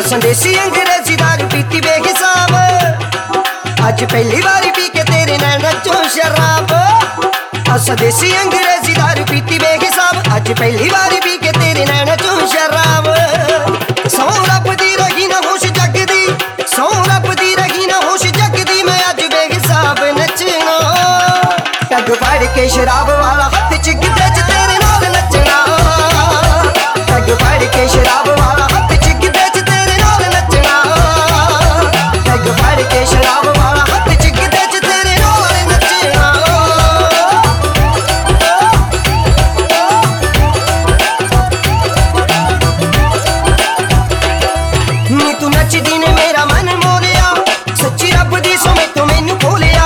संदेसी अंग्रेजी दारू पीती बेहिसाब, अज पहली बारी पी के तेरे नैना चो शराब। संदेसी अंग्रेजी दारू पीती बेहिसाब, अज पहली बारी पी के तेरे नैना चो शराब। सौ रब दी रही ना होश जगदी, सौ रब दी रही ना होश जगदी, मैं अज बेहिसाब नचना। टग फड़ के शराब वाला हथ च गिद्दे च तेरे नाल नचना। टग फड़ के शराब वाला हथ च गिद्दे च तेरे नाल नचना। टग फड़ के शराब वाला हथ च गिद्दे च तेरे नाल नचना। नी तू नचदी ने मेरा मन मोलिया, सच्ची रब दी सो मैं तो मैनू खोलिया।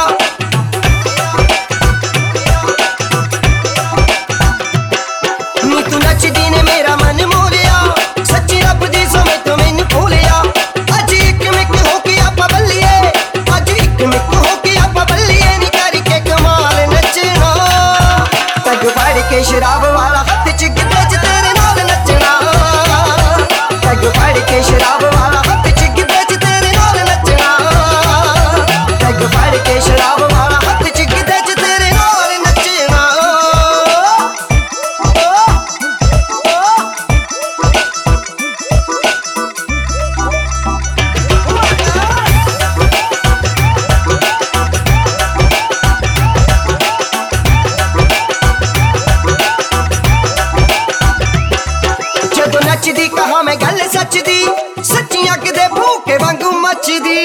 नी तू नचदी ने मेरा मन मोलिया, सच्ची रब दी सो मैं तो मैनू खोलिया। अज इक मिक हो के आपां बल्लिए, अज इक मिक हो के आपां बल्लिए, नी करके कमाल नचना। टग फड़ के शराब वाला हथ च गिद्दे च तेरे नाल नचना। टग फड़ के शराब वाला हथ च गिद्दे च तेरे नाल नचना। टग फड़ के शराब वाला हथ च गिद्दे च तेरे नाल नचना। जदों नचदी कहा मैं गल सच दी, सच्ची अग दे भूखे वांगू मचदी।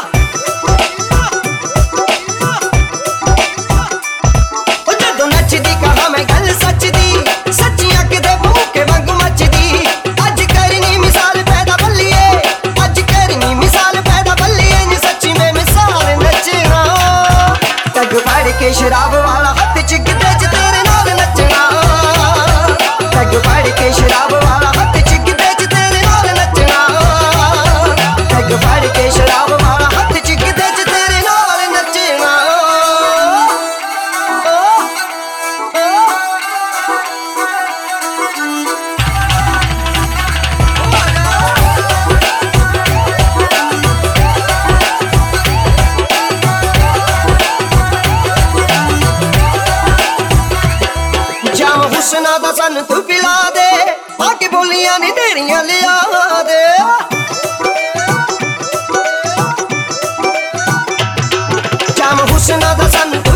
जदों नचदी कहा मैं गल सच दी, सच्ची अग दे भूखे वांगू मचदी। अज करनी मिसाल पैदा बल्लिए, अज करनी मिसाल पैदा बल्लिए, नी सच्ची में मिसाल नचना। टग फड़ के शराब वाला हथ च गिद्दे च तेरे नाल नचना। टग फड़ के शराब वाला हथ च गिद्दे च तेरे नाल नचना। टग फड़ के शराब वाला हथ च गिद्दे च तेरे नाल नचना। जाम हुस्ना दा सन तू पिला दे, आके बोलियां नी तेरियां लिया दे। जाम हुस्ना दा सन